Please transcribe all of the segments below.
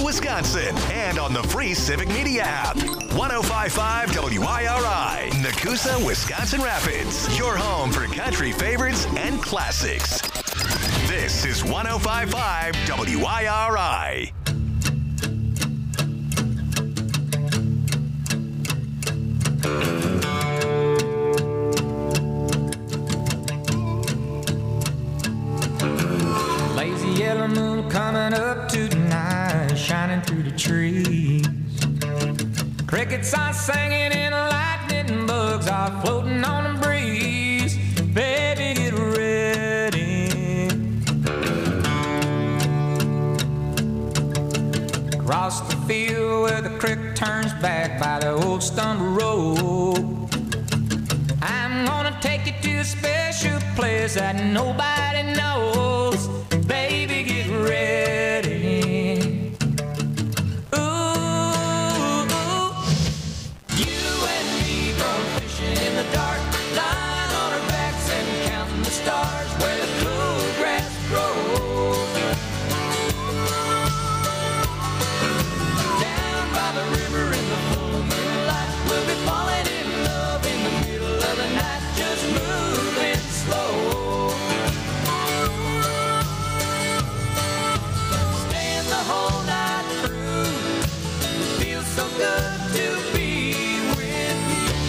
Wisconsin, and on the free Civic Media app. 105.5 WIRI, Nakusa, Wisconsin Rapids. Your home for country favorites and classics. This is 105.5 WIRI. Lazy yellow moon coming up tonight, shining through the trees. Crickets are singing and lightning bugs are floating on the breeze. Baby, get ready. Across the field where the creek turns back by the old stumble road, I'm gonna take you to a special place that nobody knows. Baby, get ready. Ooh, you and me going fishing in the dark, lying on our backs and counting the stars where the cool grass grows. Down by the river in the full moonlight, we'll be falling in love in the middle of the night, just moving slow. Staying the whole night through, feels so good to be with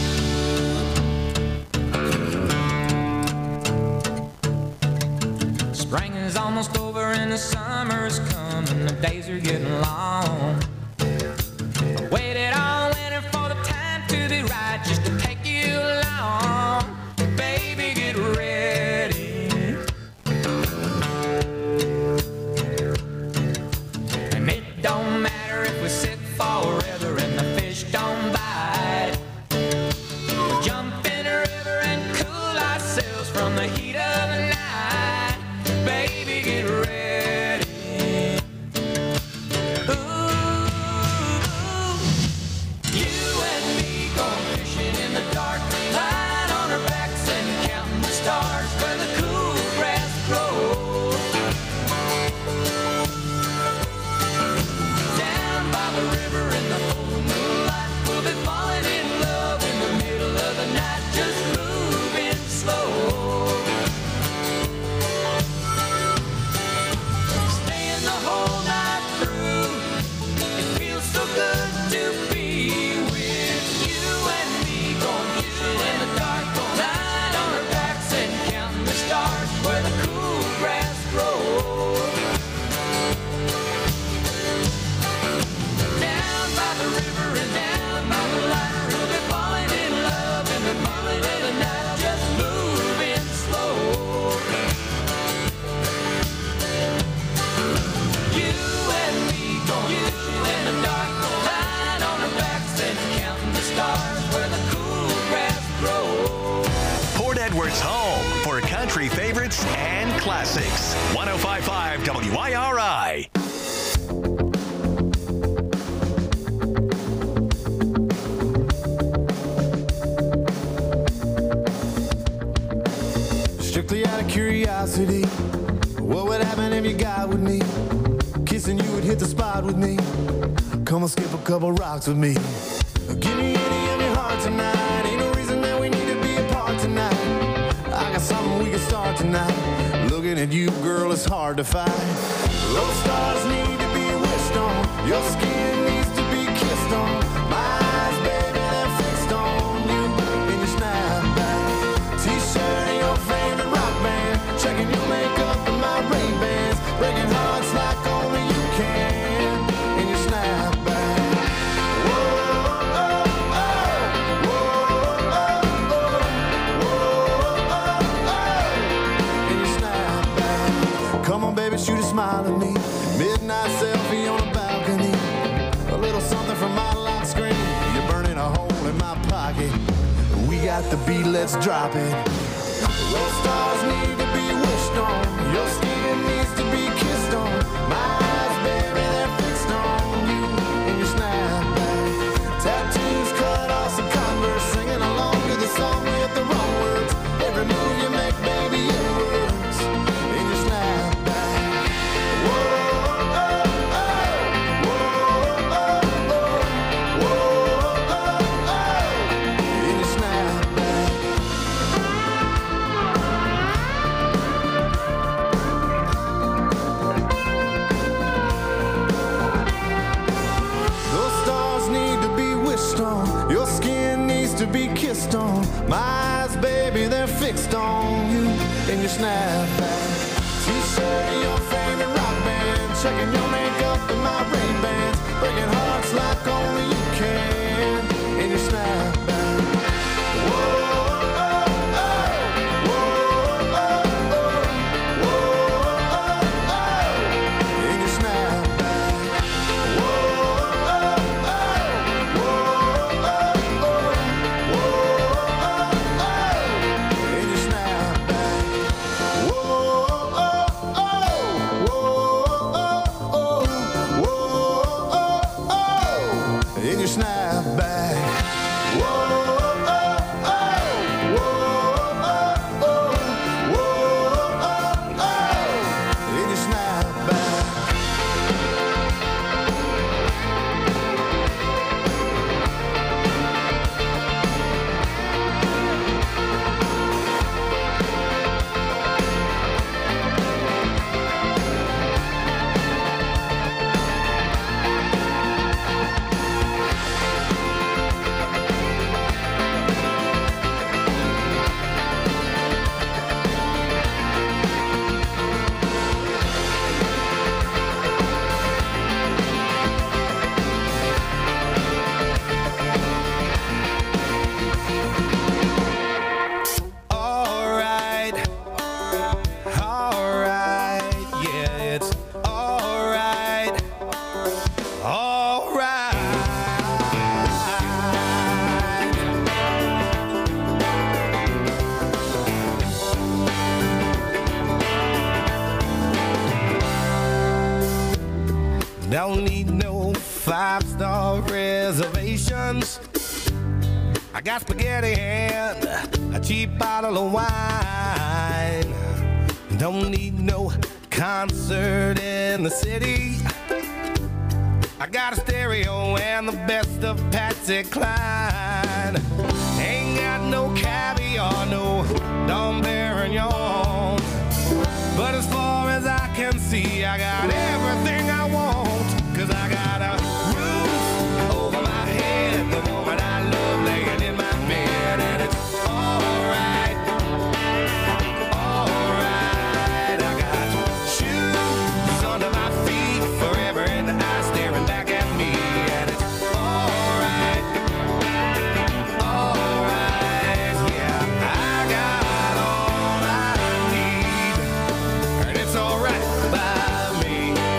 you. Spring is almost over and the summer's coming, the days are getting long. I waited all winter for the time to be right, just to take you along. Baby, get ready. And it don't matter if we sit forever and the fish don't bite. We'll jump in the river and cool ourselves from the heat of the night. Baby, get ready. Ooh, you and me going fishing in the dark, lying on our backs and counting the stars where the cool grass grows. Down by the river in the full moonlight, we'll be falling in love in the middle of the night, just moving slow. Staying the whole night through, it feels so good to be with you and me going fishing in the dark, lying on our backs and counting the stars where the cool grass grows. Down by the river and down by the light, we'll be falling in love in the middle of the night, just moving slow. You and me going fishing in the dark, lying on our backs and counting the stars where the cool grass grows. Port Edwards' home for country favorites and classics. 105.5 WIRI. Strictly out of curiosity, what would happen if you got with me? Kissing you would hit the spot with me. Come and skip a couple rocks with me. Give me any of your heart tonight. Ain't no reason that we need to be apart tonight. I got something we can start tonight. Looking at you, girl, it's hard to fight. Those stars need to be wished on. Your skin needs to be kissed on. My eyes, baby, they're fixed on you in your snapback. T-shirt and your favorite rock band. Checking your makeup and my Ray-Bans. Breaking hearts like only you can in your snapback. Come on, baby, shoot a smile at me. Midnight selfie on a balcony. A little something from my lock screen. You're burning a hole in my pocket. We got the beat, let's drop it. Those stars need to be wished on. Your skin needs to be kissed on. My eyes, baby, they're fixed on you in your snapback. Tattoos cut off some Converse, singing along to the song with the wrong words. Every move you make, baby, it works in your snapback. Whoa, oh, oh, whoa. Your skin needs to be kissed on. My eyes, baby, they're fixed on you and your snapback. T-shirt and your favorite rock band. Checking your makeup and my Ray-Bans. Breaking hearts like only you can in your snapback. Whoa. Don't need no 5-star reservations. I got spaghetti and a cheap bottle of wine. Don't need no concert in the city. I got a stereo and the best of Patsy Cline. Ain't got no caviar, no Dom Perignon. But as far as I can see, I got everything I want. 'Cause I got a roof over my head, the woman I love laying in my bed, and it's alright, alright. I got shoes under my feet, forever in the eyes staring back at me, and it's alright, alright. Yeah, I got all I need, and it's alright by me.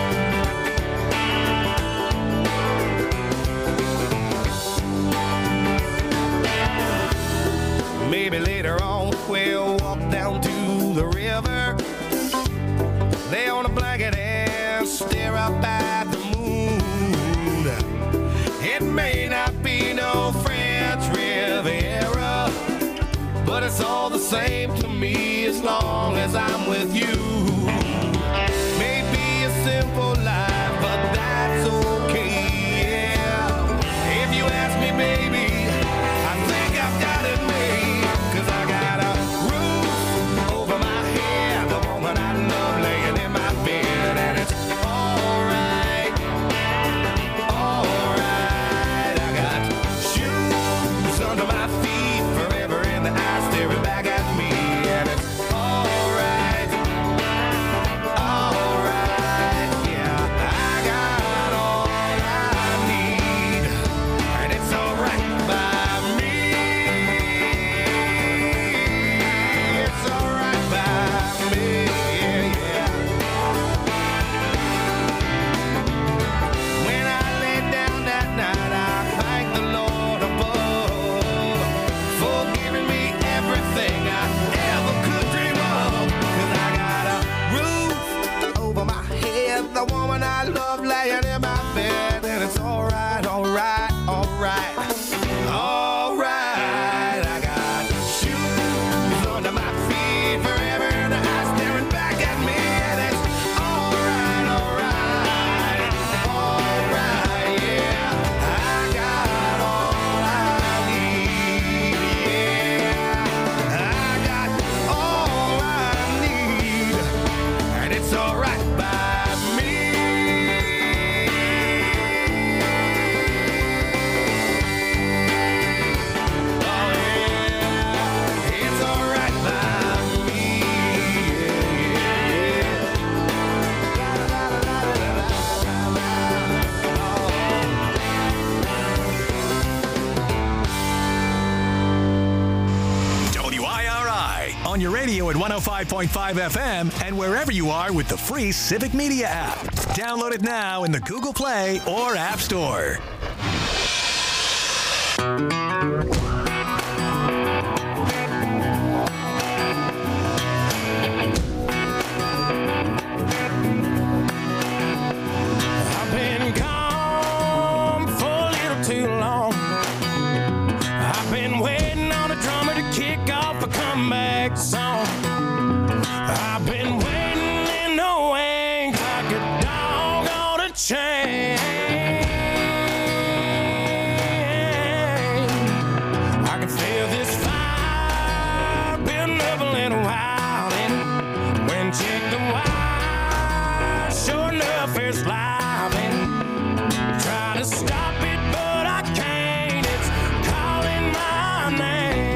Maybe later on we'll walk down to the river, lay on a blanket and stare up at the moon. It may not be no French Riviera, but it's all the same to me as long as I'm with you. Maybe a simple life, but that's okay, yeah. If you ask me, baby, I think I've got it made. 'Cause I got a roof over my head, the woman I love laying in my bed, and it's alright, alright. I got shoes under my feet, forever in the eyes staring back at me, and it's alright, on your radio at 105.5 FM and wherever you are with the free Civic Media app. Download it now in the Google Play or App Store. Song. I've been waiting in the wings like a dog on a chain. I can feel this fire building up a little while, and when check the wire, sure enough it's live, and try to stop it but I can't. It's calling my name.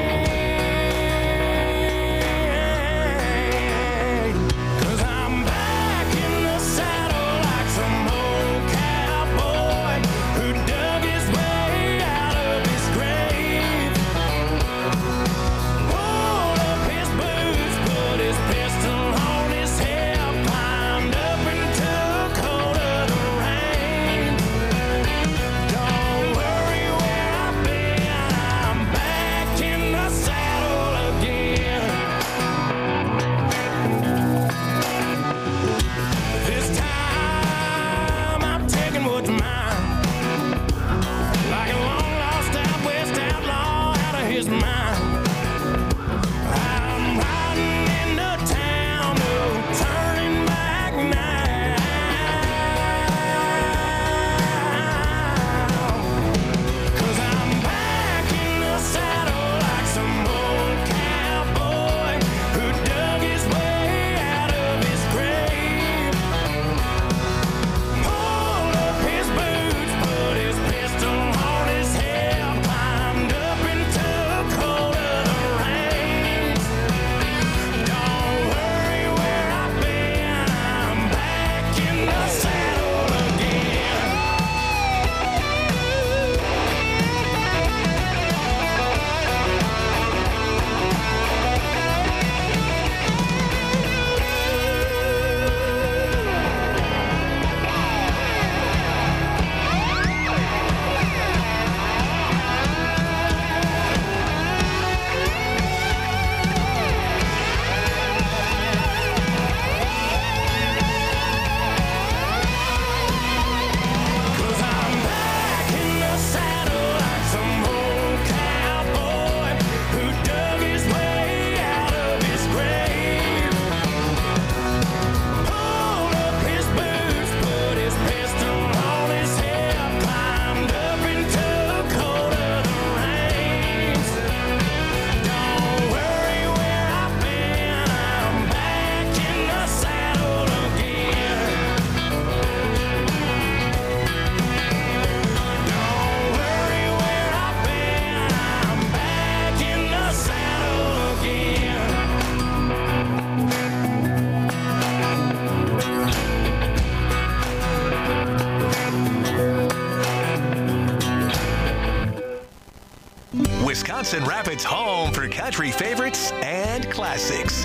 Wisconsin Rapids' home for country favorites and classics.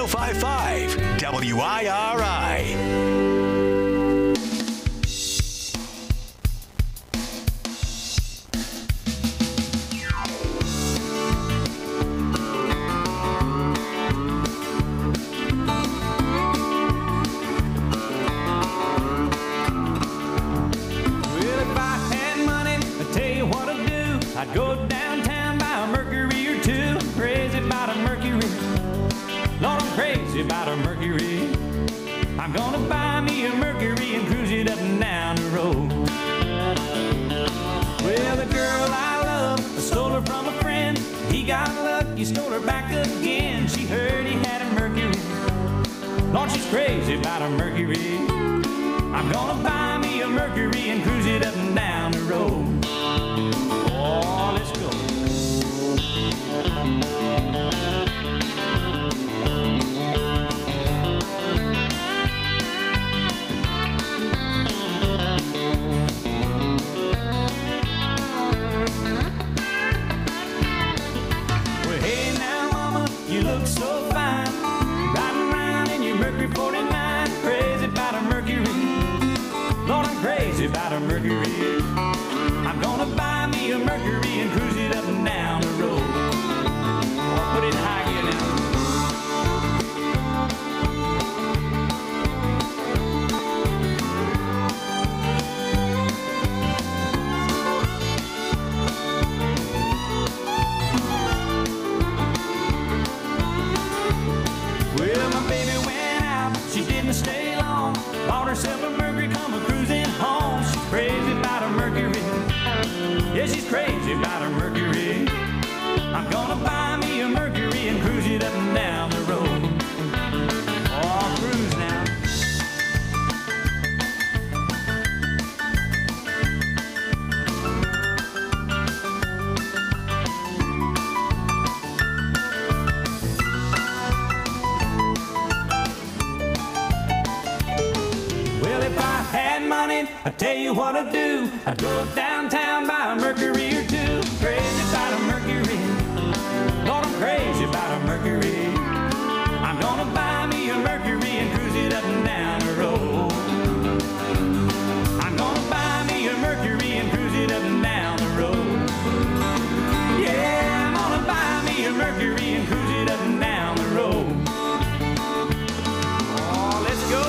105.5 WIRI. I'd go downtown, buy a Mercury or two. Crazy about a Mercury. Lord, I'm crazy about a Mercury. I'm gonna buy me a Mercury and cruise it up and down the road. Well, the girl I love, I stole her from a friend. He got lucky, stole her back again. She heard he had a Mercury. Lord, she's crazy about a Mercury. I'm gonna buy me a Mercury and cruise it up and down the road. Oh, let's go. Well, hey now, mama, I tell you what I do, I go up downtown, buy a Mercury or two. Crazy about a Mercury, Lord, I'm crazy about a Mercury. I'm gonna buy me a Mercury and cruise it up and down the road. I'm gonna buy me a Mercury and cruise it up and down the road. Yeah, I'm gonna buy me a Mercury and cruise it up and down the road. Oh, let's go.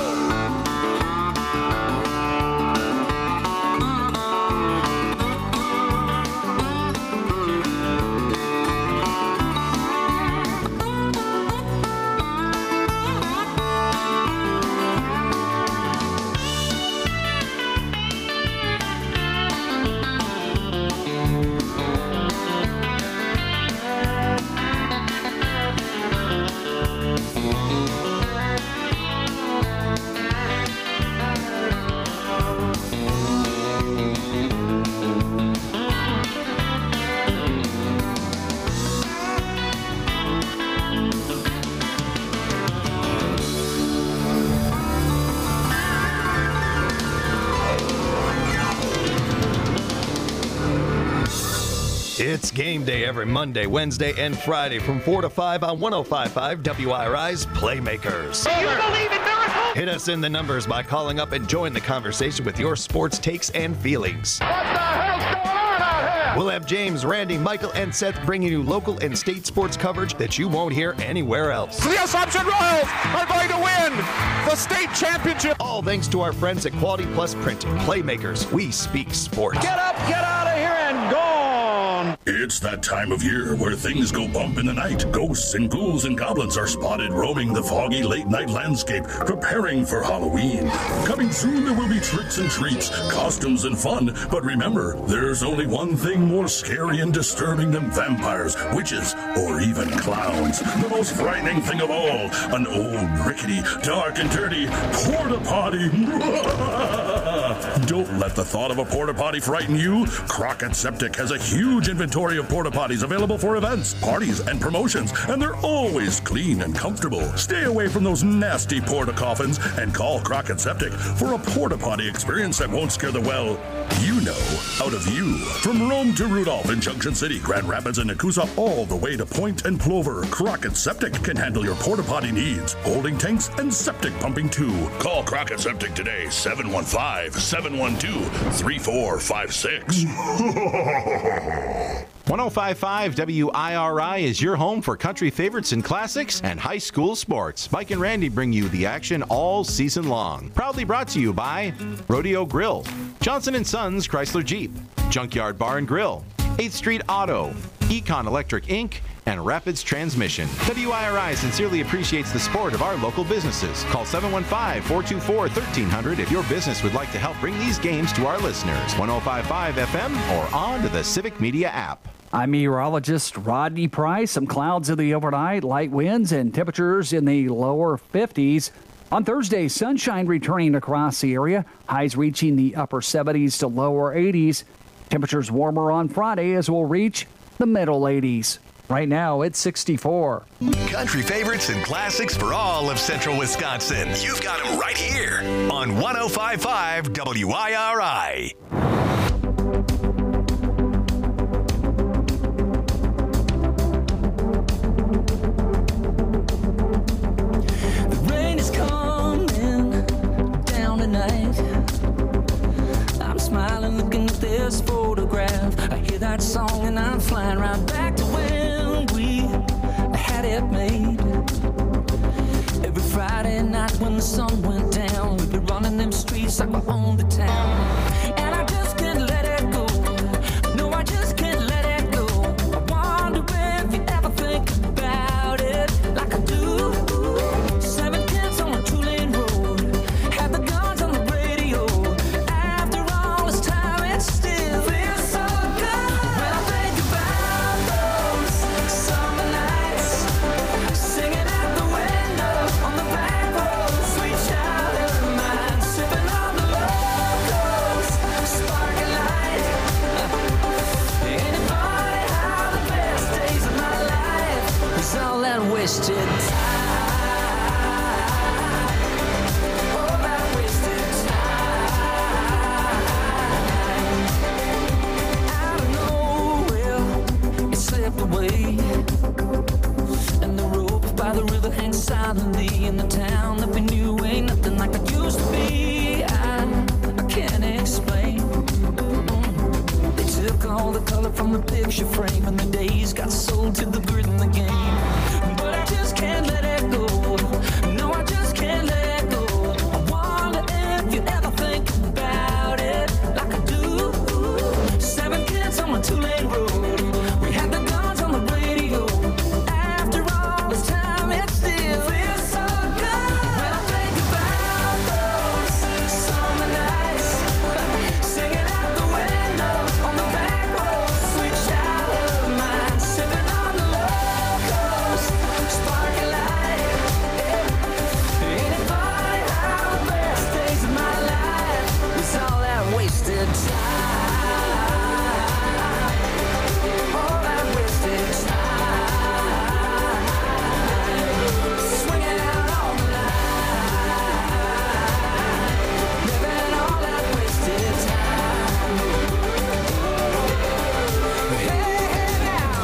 It's game day every Monday, Wednesday, and Friday from 4 to 5 on 105.5 WIRI's Playmakers. Do you believe in miracles? Hit us in the numbers by calling up and join the conversation with your sports takes and feelings. What the hell's going on out here? We'll have James, Randy, Michael, and Seth bringing you local and state sports coverage that you won't hear anywhere else. The Assumption Royals are going to win the state championship. All thanks to our friends at Quality Plus Printing. Playmakers, we speak sports. Get up, get out of here, and gone. It's that time of year where things go bump in the night. Ghosts and ghouls and goblins are spotted roaming the foggy late-night landscape, preparing for Halloween. Coming soon, there will be tricks and treats, costumes and fun. But remember, there's only one thing more scary and disturbing than vampires, witches, or even clowns. The most frightening thing of all, an old, rickety, dark and dirty porta potty. Don't let the thought of a porta potty frighten you. Crockett Septic has a huge inventory of porta potties available for events, parties, and promotions, and they're always clean and comfortable. Stay away from those nasty porta coffins and call Crockett Septic for a porta potty experience that won't scare the out of you. From Rome to Rudolph in Junction City, Grand Rapids, and Nakusa, all the way to Point and Plover, Crockett Septic can handle your porta potty needs, holding tanks and septic pumping too. Call Crockett Septic today, 715-712-3456. 105.5 WIRI is your home for country favorites and classics and high school sports. Mike and Randy bring you the action all season long. Proudly brought to you by Rodeo Grill, Johnson & Sons Chrysler Jeep, Junkyard Bar and Grill, 8th Street Auto, Econ Electric Inc., and Rapids Transmission. WIRI sincerely appreciates the support of our local businesses. Call 715-424-1300 if your business would like to help bring these games to our listeners. 105.5 FM or on to the Civic Media app. I'm meteorologist Rodney Price. Some clouds in the overnight, light winds, and temperatures in the lower 50s. On Thursday, sunshine returning across the area, highs reaching the upper 70s to lower 80s. Temperatures warmer on Friday as we'll reach the middle 80s. Right now, it's 64. Country favorites and classics for all of Central Wisconsin. You've got them right here on 105.5 WIRI. The rain is coming down tonight. I'm smiling looking at this photograph. I hear that song and I'm flying right back to when we had it made. Every Friday night when the sun went down, we'd be running them streets like we owned the town. And I just can't let it go. No, I just can't let it go. I wonder if you ever think about it like I do. 7 kids on a 2-lane road, had the guns on the radio. After all this time, it still feels so good when I think about those summer nights, singing out the window on the back road, sweet childhood of mine, sipping on the locals, sparking light. Anybody how the best days of my life is all that wasted time. All that wasted time. the way. And the rope by the river hangs silently in the town that we knew ain't nothing like it used to be. I can't explain. They took all the color from the picture frame, and the days got sold to the grit in the game. But I just can't let it go. No, I just can't let it go. I wonder if you ever think about it like I do. 7 kids on a 2-lane road. We had the guns on the radio. After all this time, it still feels so good. When I think about those summer nights, singing out the window on the back road, sweet child of mine, sipping on the locos, sparkling light. Ain't it funny how the best days of my life was all that wasted time? All that wasted time, swinging out on the line, living all that wasted time. Hey, now.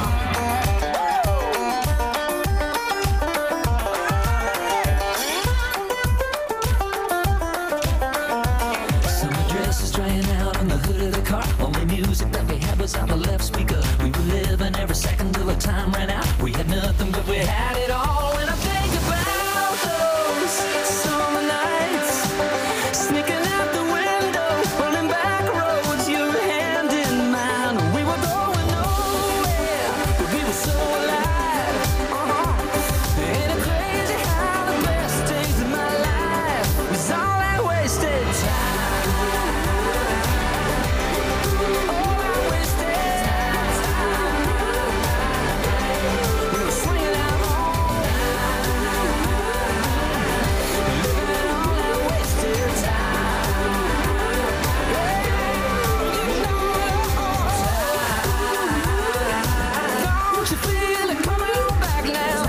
Summer dresses drying out on the hood of the car. Only music that we had was out the left speaker. We were living every second till the time ran out. We had nothing, but we had it all. When I think about those summer nights, sneaking out the window, running back roads, your hand in mine. We were going nowhere, but we were so alive. Ain't it crazy how the best days of my life was all that wasted time? All that wasted time. We were swinging out all night, living all that wasted time. Don't you feel it coming back now?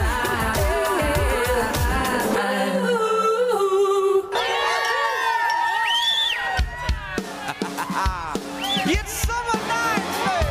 It's summer night,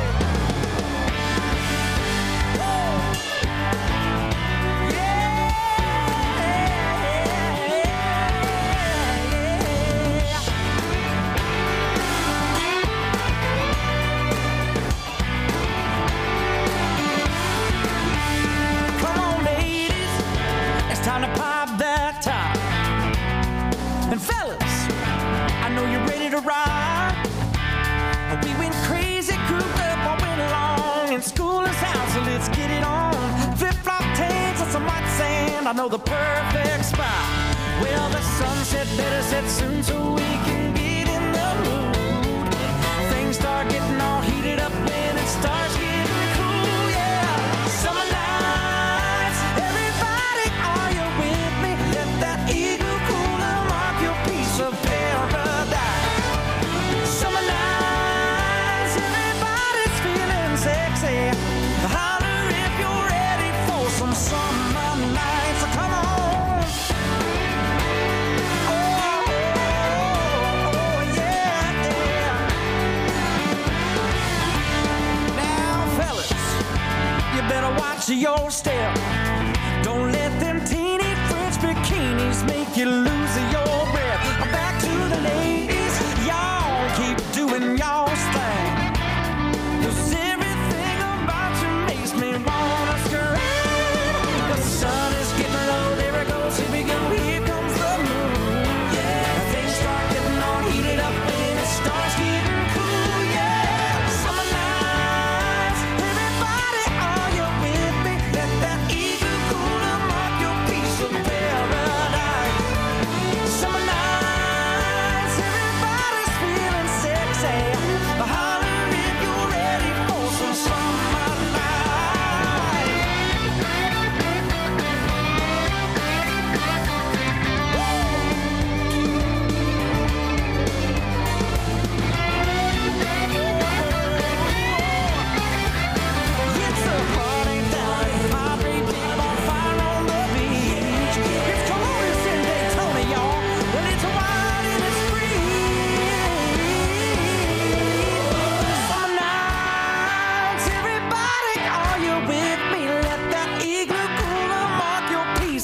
Come on, ladies, it's time to pop that top. And fellas, I know you're ready to ride. We went crazy, grouped up, all went along. And school is out, so let's get it on. Flip-flop tanks and some white sand, I know the perfect spot. Well, the sunset better set soon so we can get in the mood. Things start getting all heated up when it starts getting cool, yeah. Summer nights, everybody, are you with me? Let that eagle cooler mark your piece of paradise. Summer nights, everybody's feeling sexy. Holler if you're ready for some summer nights. Come on. Oh, yeah, yeah. Now, fellas, you better watch your step. Don't let them teeny French bikinis make you lose your breath. Back to the ladies, y'all keep doing y'all's thing. 'Cause everything about you makes me wanna scream. The sun is getting low, there it goes, here we go, here comes the moon. Yeah, things start getting all heated up when it starts getting cool. Yeah, summer nights, everybody, are you with me? Let that eagle cooler mark your piece of paradise.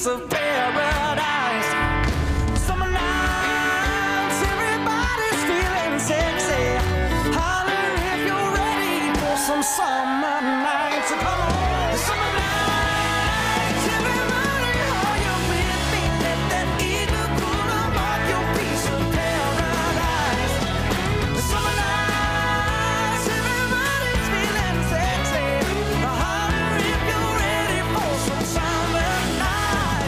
piece of paradise. Summer nights, everybody's feeling sexy. Holler if you're ready for some summer nights. So come on, the summer nights, everybody, are you with me? Let that eagle cooler mark your piece of paradise. The summer nights, everybody's feeling sexy. Holler if you're ready for some summer night,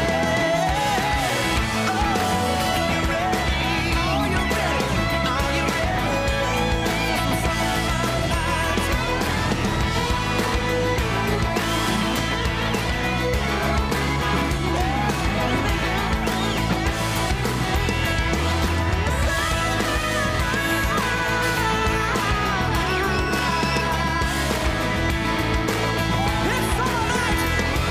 yeah. Oh, you ready? Are you ready? Are you ready for some summer nights? It's summer nights.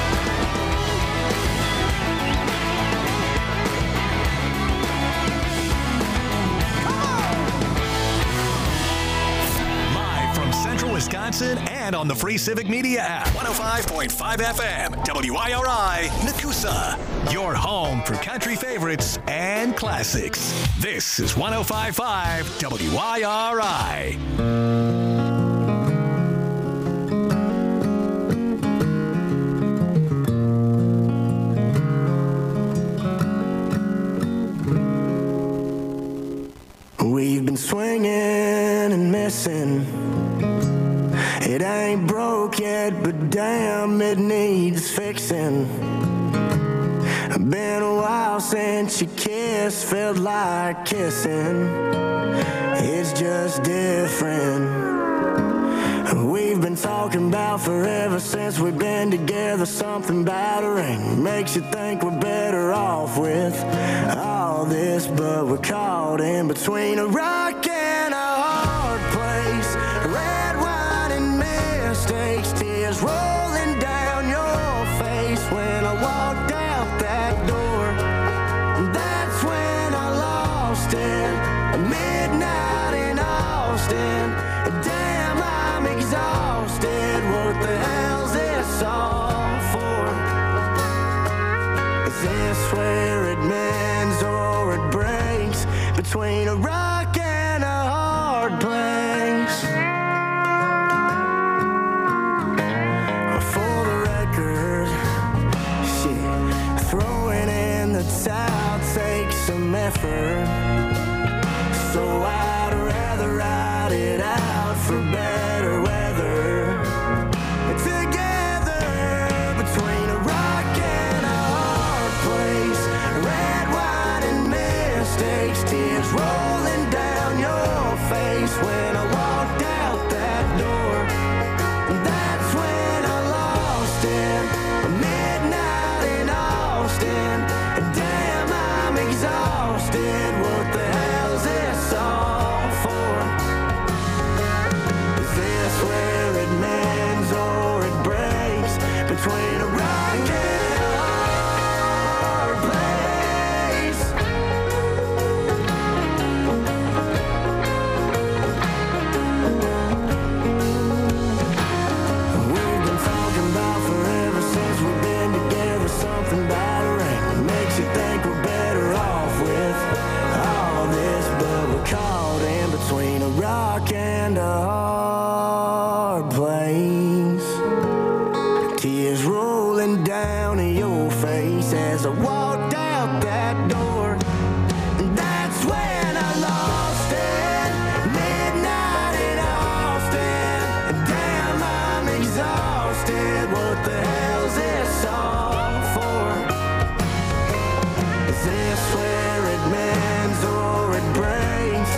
Live from Central Wisconsin and on the free Civic Media app. 105.5 FM, WIRI, Nakusa. Your home for country favorites and classics. This is 105.5 WIRI. We've been swinging and missing. It ain't broke yet, but damn, it needs fixing. Been a while since you kissed, felt like kissing. It's just different. We've been talking about forever since we've been together. Something about a ring makes you think we're better off with all this, but we're caught in between a rock and a hard place. Red wine and mistakes, tears rolling down your face when I walked out that door. That's when I lost it. Midnight in Austin. Damn, I'm exhausted. What the hell's this all for? Is this where it mends or it breaks? Between a rock and a hard place. For the record, shit, throwing in the towel takes some effort. So I'd rather ride it out for better weather. Together between a rock and a hard place. Red wine and mistakes, tears rolling down your face when I walked out that door. That's when I lost it. Midnight in Austin. Damn, I'm exhausted. What the hell's this all for? Is this where it mends or it breaks? Between a rock and a hard place. We've been talking about forever since we've been together. Something about a ring makes you think we're better off with all this, but we're caught in between a rock and a hard place. Tears rolling down your face as I walked out that door. And that's when I lost it. Midnight in Austin. Damn, I'm exhausted. What the hell's this all for? Is this where it mends or it breaks?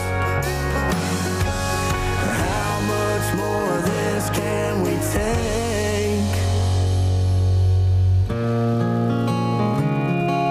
How much more of this can we take?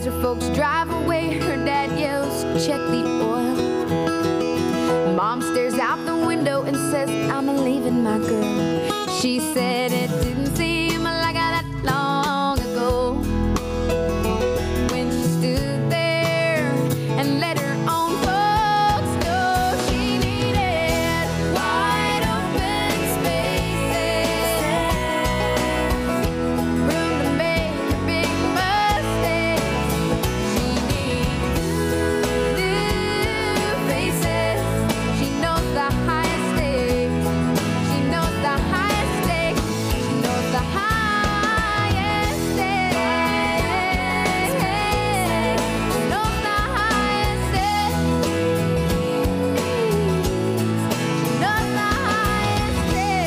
As her folks drive away, her dad yells, check the oil. Mom stares out the window and says, I'm leaving my girl. She said it didn't seem like that long ago when she stood there and let her own folks know she needed wide open spaces, room to make her big mistakes. She needs new faces. She knows the highest stakes. She knows the highest stakes. She knows the highest stakes. She knows the highest stakes. She knows the highest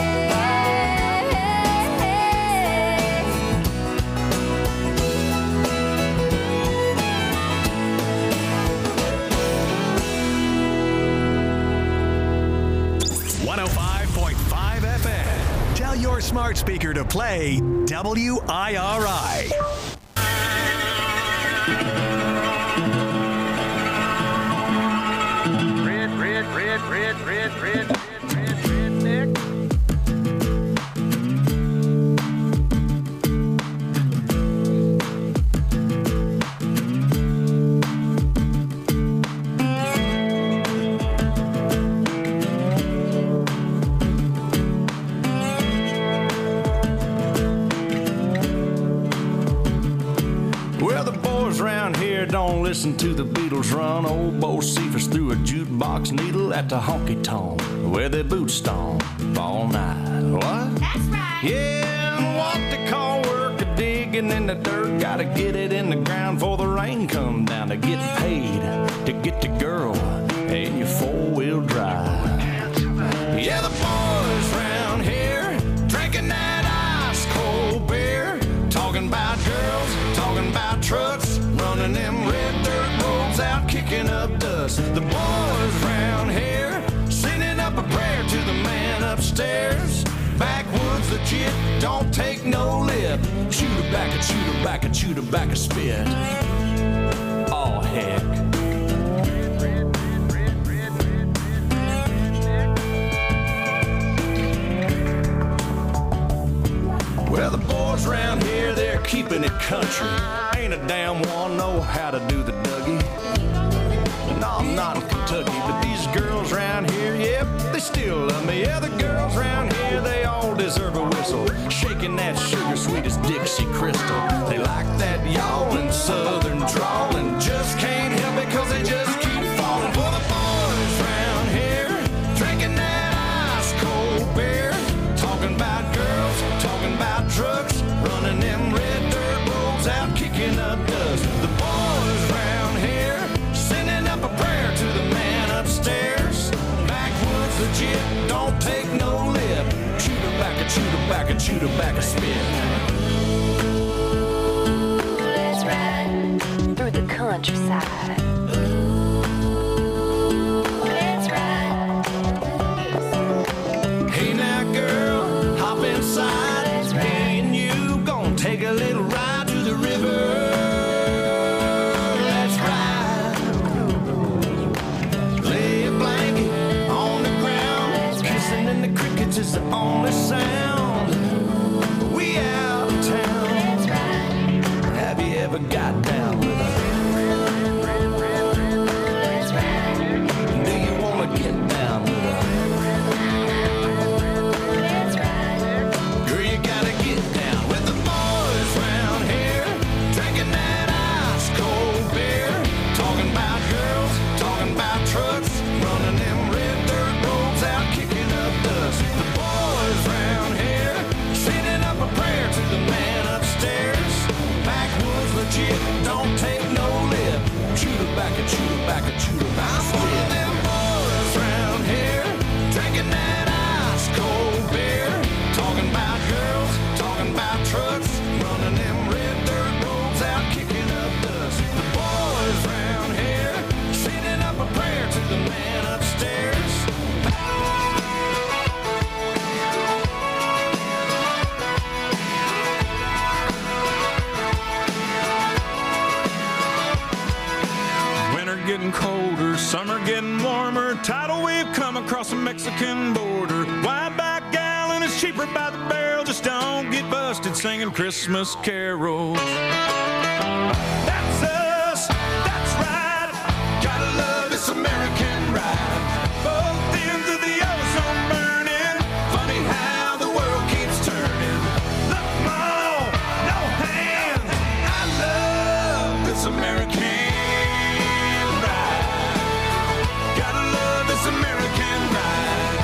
stakes. 105.5 FM. Tell your smart speaker to play WIRI. Redneck. Well, the boys around here don't listen to the Beatles run. Old Bo Cephas threw a jukebox needle at the honky tonk where they boot stomp all night. What? That's right. Yeah, and what they call work a digging in the dirt. Gotta get it in the ground before the rain come down to get paid to get the girl in your four-wheel drive. Yeah, the boys around here drinking that ice cold beer, talking about girls, talking about trucks, running them red dirt roads out, kicking up dust. The boys around here sending up a prayer to the man upstairs. Backwoods legit, don't take no lip. Shoot her back and shoot her back and shoot her back a spit. Oh heck. Well, the boys around here, they're keeping it country. Ain't a damn one know how to do the Dougie. No, I'm not in Kentucky, but these girls around here, yep, they still love me. Yeah, the girls around here, they all deserve a whistle. Shaking that sugar sweet as Dixie Crystal. They like that yawling southern drawl and just can't help it cause they just keep falling for the boys around here. Drinking that ice cold beer, talking about girls, talking about trucks, running them red dirt roads out, kicking up dust. The boys around here sending up a prayer to the man upstairs. Backwoods legit, don't take no lip. Shoot her back and shoot her back and shoot her back a spit. Let's ride through the countryside. Let's ride. Hey now girl, hop inside. Me and you gonna take a little ride to the river. Let's ride. Lay a blanket on the ground. Kissing in the crickets is the only sound. We out of town. Have you ever got down with a getting colder, summer getting warmer, tidal wave come across the Mexican border. Wide back gallon is cheaper by the barrel, just don't get busted singing Christmas carols. That's us, that's right, gotta love this American ride. Both ends of the ozone burning, funny how the world keeps turning. Look, Mom, no hands, I love this American ride. Gotta love this American ride.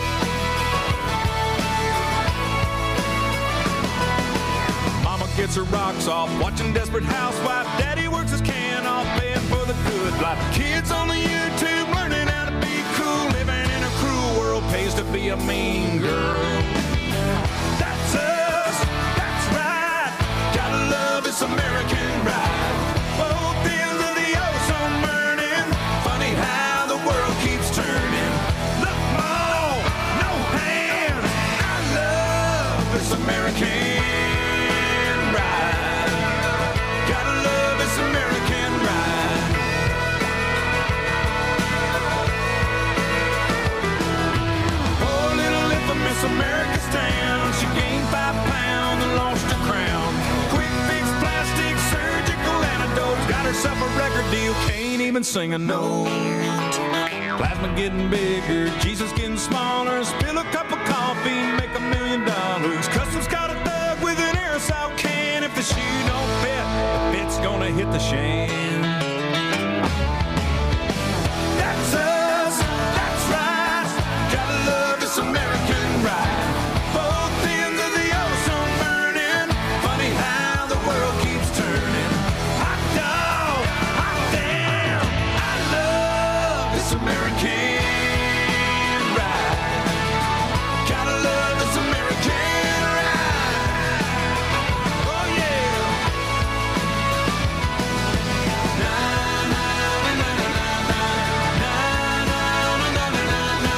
Mama gets her rocks off, watching Desperate Housewife. Daddy works his can off, paying for the good life. Kids on the YouTube learning how to be cool, living in a cruel world pays to be a mean girl. That's us, that's right, gotta love this American ride. Both ends of the ozone burning, funny how the world keeps turning. Look, Mom, no hands, I love this American ride. Gotta love this American ride. Oh, little infamous America's town, she gained 5 pounds and lost her crown. Quick fix, plastic, surgical antidotes, got herself a record deal, can't even sing a note. Plasma getting bigger, Jesus getting smaller, spill a cup of coffee, make $1 million. Customs got a thug with an aerosol can, if the shoe don't fit, the fit's gonna hit the shan. That's us, that's right, gotta love this American ride. Both ends of the ozone burning, funny how the world keeps turning. Hot dog, hot damn, I love this American ride. Gotta love this American ride. Oh yeah. Na na na na na na na na na na na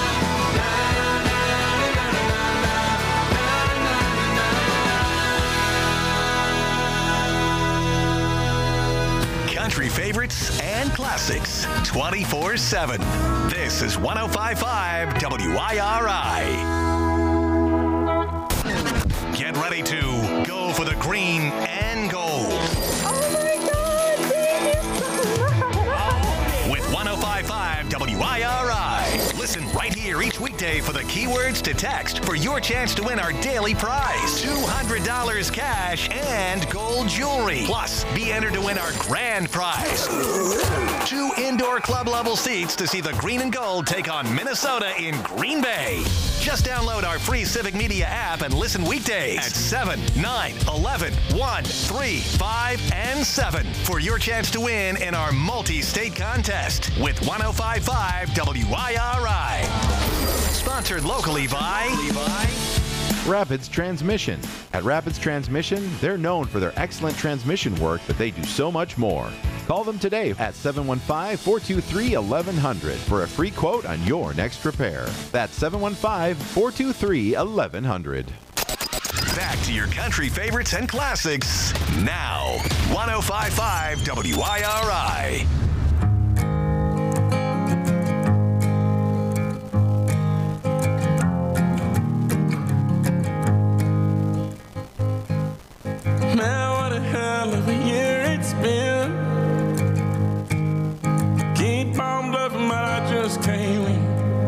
Country favorites and classics 24/7. This is 105.5 WIRI. Get ready to go for the green and gold. With 105.5 WIRI. Listen right here each weekday for the keywords to text for your chance to win our daily prize. $200 cash and gold jewelry. Plus, be entered to win our grand prize. 2 indoor club level seats to see the green and gold take on Minnesota in Green Bay. Just download our free Civic Media app and listen weekdays at 7, 9, 11, 1, 3, 5, and 7 for your chance to win in our multi-state contest with 105.5 WIRI. Sponsored locally by Rapids Transmission. At Rapids Transmission, they're known for their excellent transmission work, but they do so much more. Call them today at 715-423-1100 for a free quote on your next repair. That's 715-423-1100. Back to your country favorites and classics now. 105.5 WIRI. Man, what a hell of a year it's been. Keep on bluffing, but I just can't win.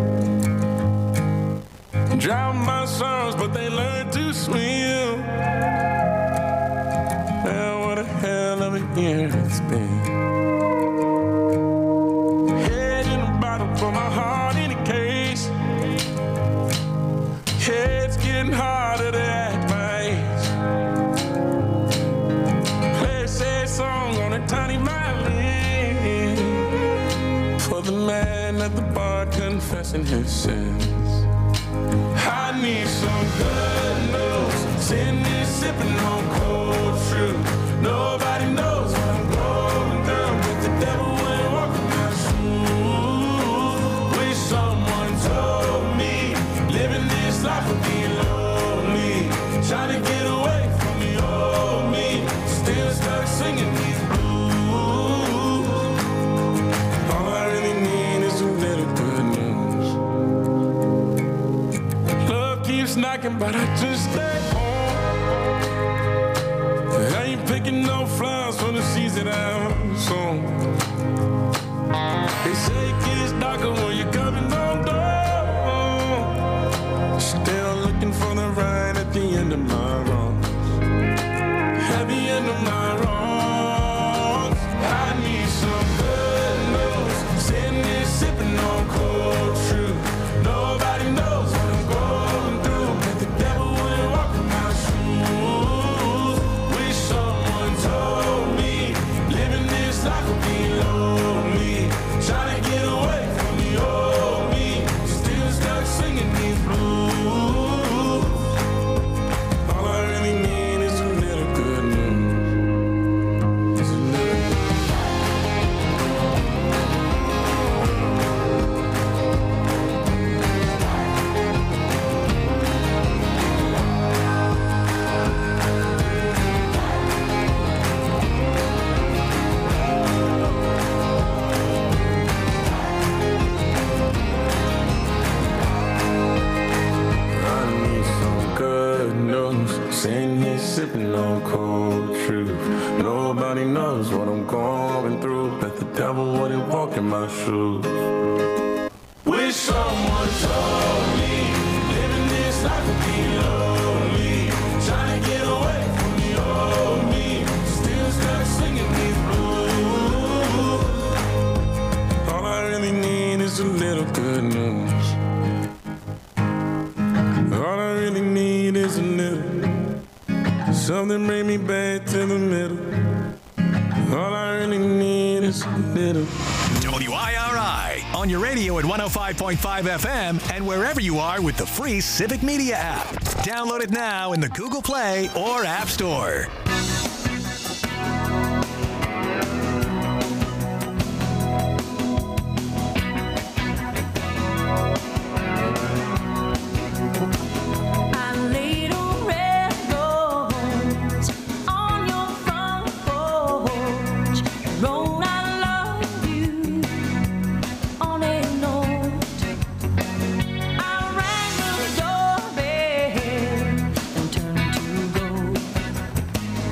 Drown my sons, but they learn to swim. Man, what a hell of a year it's been. Head in a bottle for my heart in a case. Head's getting harder to act my age. Play a sad song on a tiny violin for the man at the bar confessing his sins. I need some good news. Sitting here sipping on cold truth. Nobody knows what I'm going through, but the devil ain't walking my shoes. Wish someone told me living this life would be lonely. Trying to get away from the old me. Still stuck singing these blues. working, but I just stay home. I ain't picking no flowers for the season I'm soon. They say it gets darker when you're coming home door. Still looking for the ride at the end of my wrongs. At the end of my wrongs, I need some good news. Sitting there sipping on cold truth. Nobody knows what I'm going through. But the devil wouldn't walk in my shoes. Wish someone told me living this life would be lonely. Trying to get away from the old me. Still stuck singing these blues. All I really need is a little good news. It's a little I need some good news. Sitting here sipping on cold truth. Nobody knows what I'm going through. Bet the devil wouldn't walk in my shoes. Wish someone told me living this life would be lonely. Trying to get away from the old me. Still stuck singing these blues. All I really need is a little good news. All I really need is a little. Something bring me back to the middle. All I really need is a little. WIRI on your radio at 105.5 FM and wherever you are with the free Civic Media app. Download it now in the Google Play or App Store. I laid a red rose on your front porch. Wrote I love you on a note. I rang the doorbell and turned to go.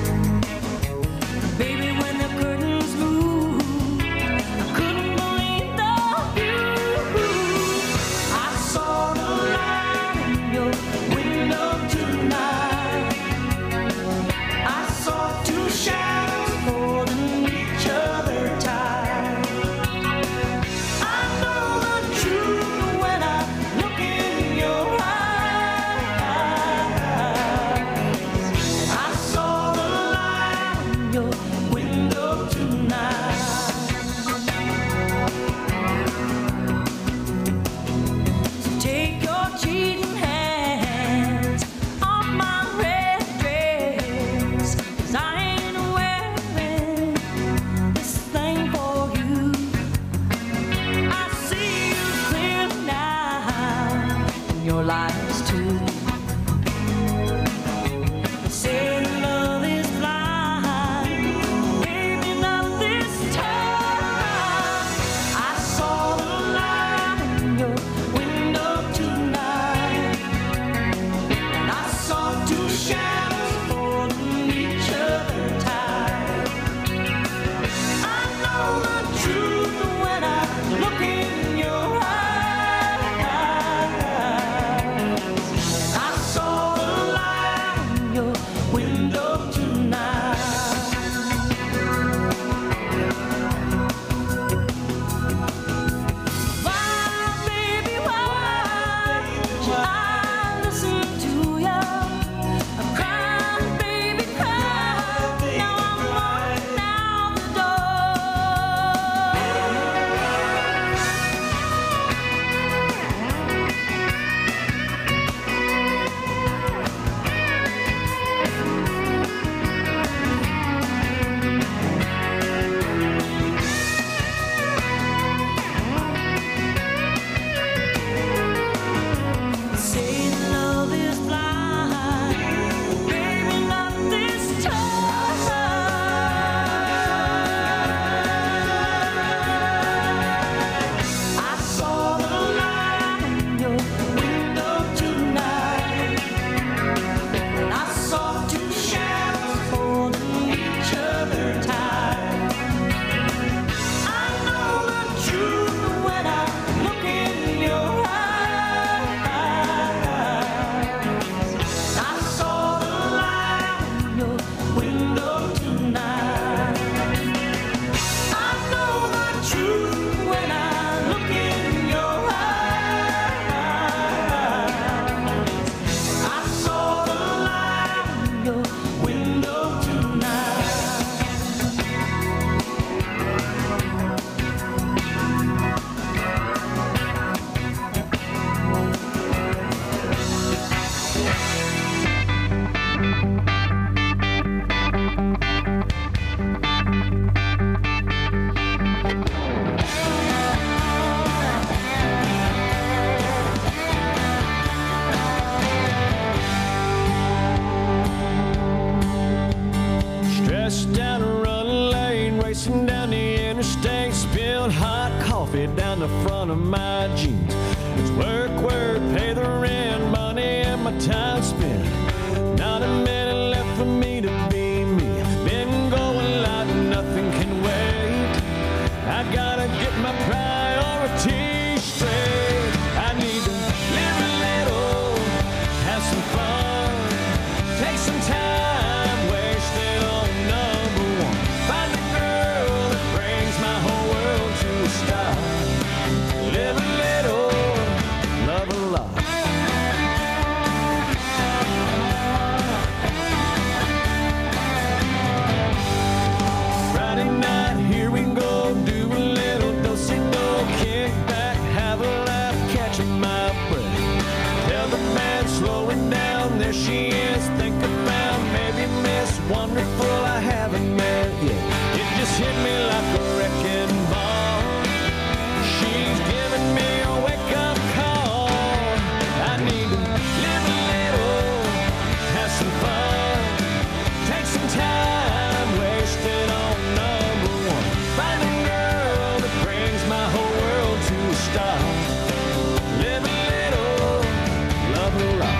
fit down the front of my jeans. It's work, pay the rent, money and my time spent. Not a minute left for me to be me. Been going like nothing can wait. I gotta get my priorities straight. I need to live a little, have some fun, take some time, wasted on number one. Find a girl that brings my whole world to a stop. Live a little, love a lot. Friday night, here we go, do a little do-si-do, kick back, have a laugh, catching my breath. Tell the band, slow it down, there she is, think about maybe Miss Wonderful I haven't met yet. It just hit me like a wrecking ball. She's giving me a wake-up call. I need to live a little, have some fun, take some time, wasted on number one. Find a girl that brings my whole world to a stop. Live a little, love a lot.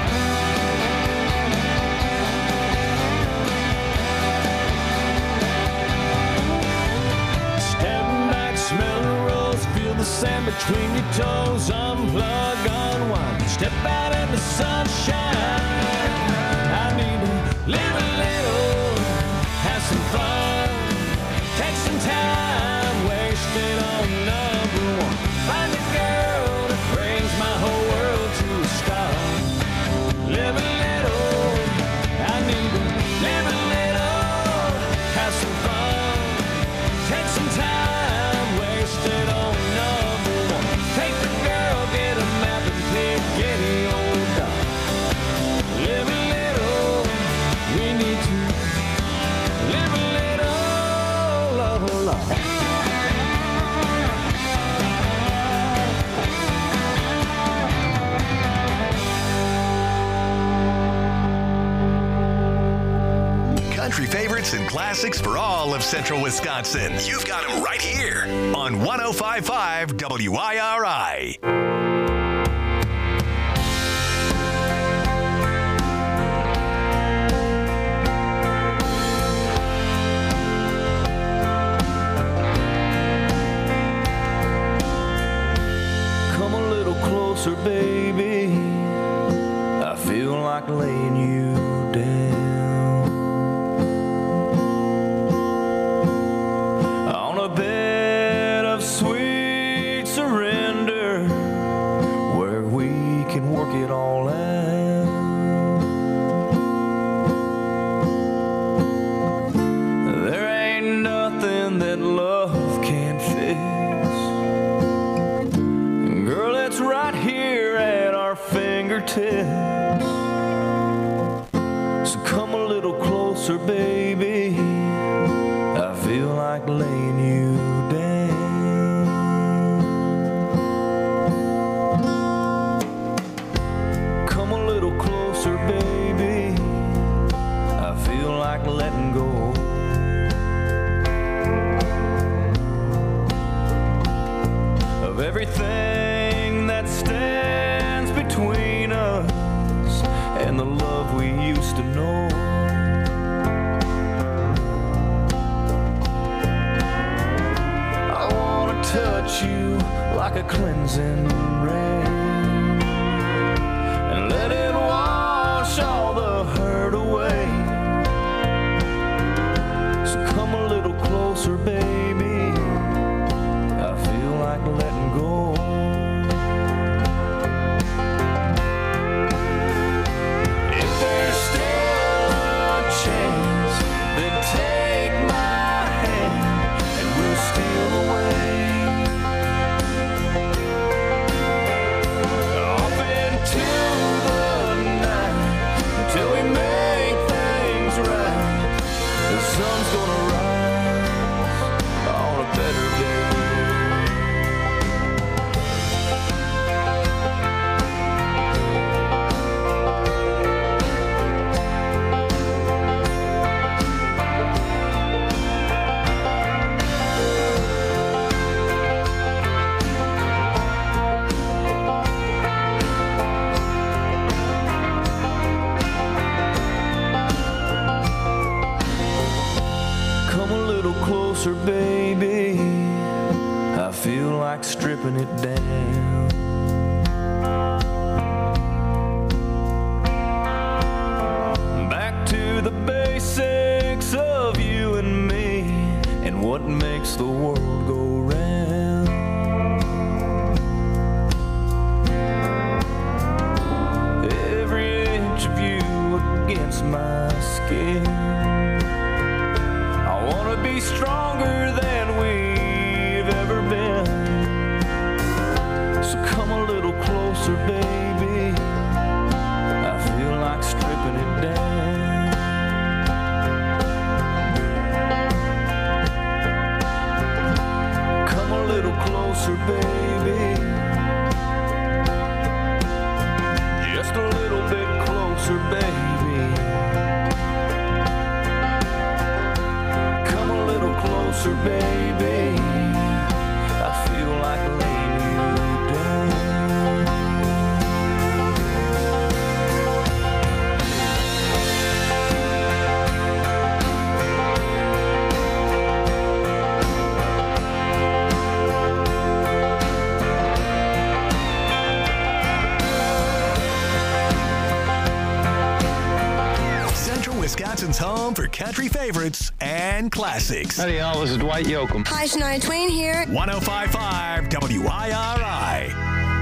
Step back, smell the rose, feel the sand between your toes. Unplug, unwind, step out in the sunshine. I need to live a little, have some fun, take some time, wasted on number one. Find a girl that brings my whole world to a stop. Live a little, I need to live a little, have some fun, take some time, wasted on number one. Take the girl, get a map and pick any old dog. Live a little, we need to live a little, love a lot. Country favorites and classics for all of Central Wisconsin. You've got them right here on 105.5 WIRI. Come a little closer, baby. I feel like laying you down on a bed of sweet surrender where we can work it all out. There ain't nothing that love can't fix. Girl, it's right here at our fingertips. So come a little closer, baby. I feel like laying you down. Come a little closer, baby. I feel like letting go. Of everything that stands between us and the love we used to know. I wanna touch you like a cleansing rain and let it wash all the hurt away. So come a little closer, baby. I feel like letting go. If there's still a chance, then take my hand and we'll steal away. feel like stripping it down. Back to the basics of you and me and what makes the world go round. Every inch of you against my skin. I wanna be stronger than we've ever been. So come a little closer, baby. I feel like stripping it down. Come a little closer, baby. Just a little bit closer, baby. Come a little closer, baby. I feel like laying you down. Central Wisconsin's home for country favorites and classics. Howdy, y'all. This is Dwight Yoakam. Hi, Shania Twain here. 105.5 WIRI.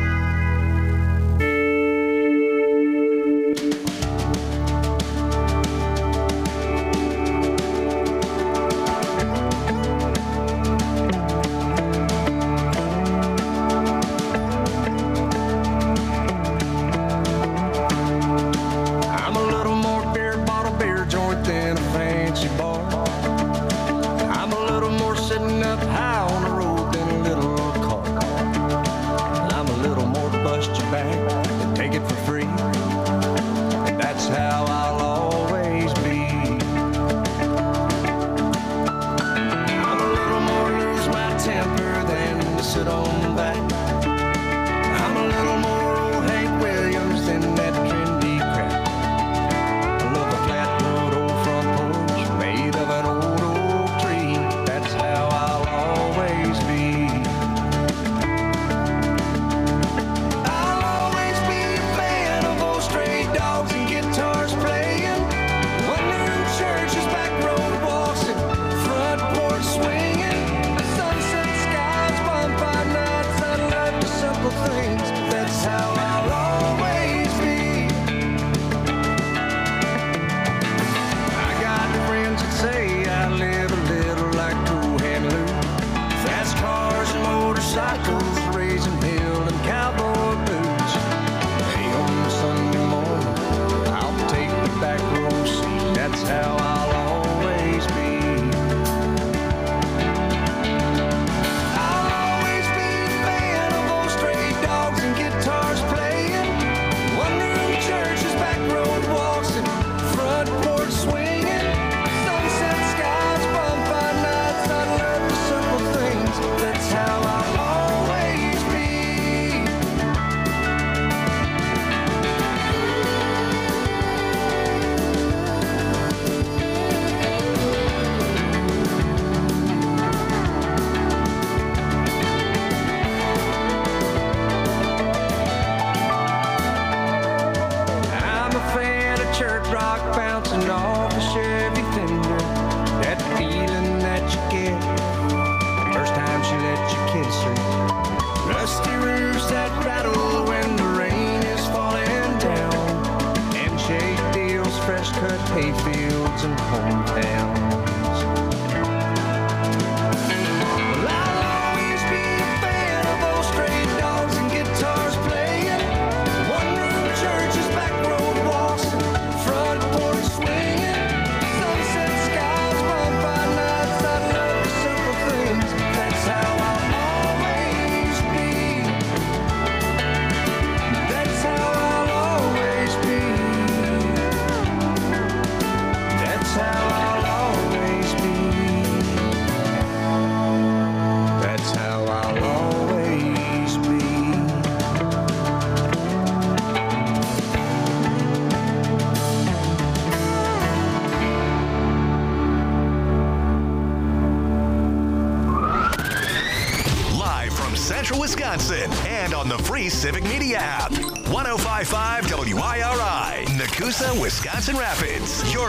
I'm a little more beer bottle beer joint than a fancy bar. I'm a little more sitting up high on the road than a little car. I'm a little more bust your back and take it for free. And that's how I'll always be. I'm a little more lose my temper than to sit on back. I'm a little more old Hank Williams than that trendy crap. I love a flatwood old front porch made of an old oak tree. That's how I'll always be. I'll always be a fan of old stray dogs and guitars playing. Wandering churches, back road walks, and front porch swinging. Sunset skies, bonfire nights, I love the simple things. That's how I'll always be. I got friends that say I live a little like Cool Hand Lou. Fast cars and motorcycles, raising hill and cowboy boots. Hey, on Sunday morning, I'll take the back row seat. That's how I'll always be. I'll always be a fan of old stray dogs and guitars playing. Wandering churches, back road walks, and front porch swinging. Sunset skies, bonfire nights, I love the simple things. That's how I'll always Wisconsin, and on the free Civic Media app. 105.5 WIRI, Nakusa, Wisconsin Rapids. Your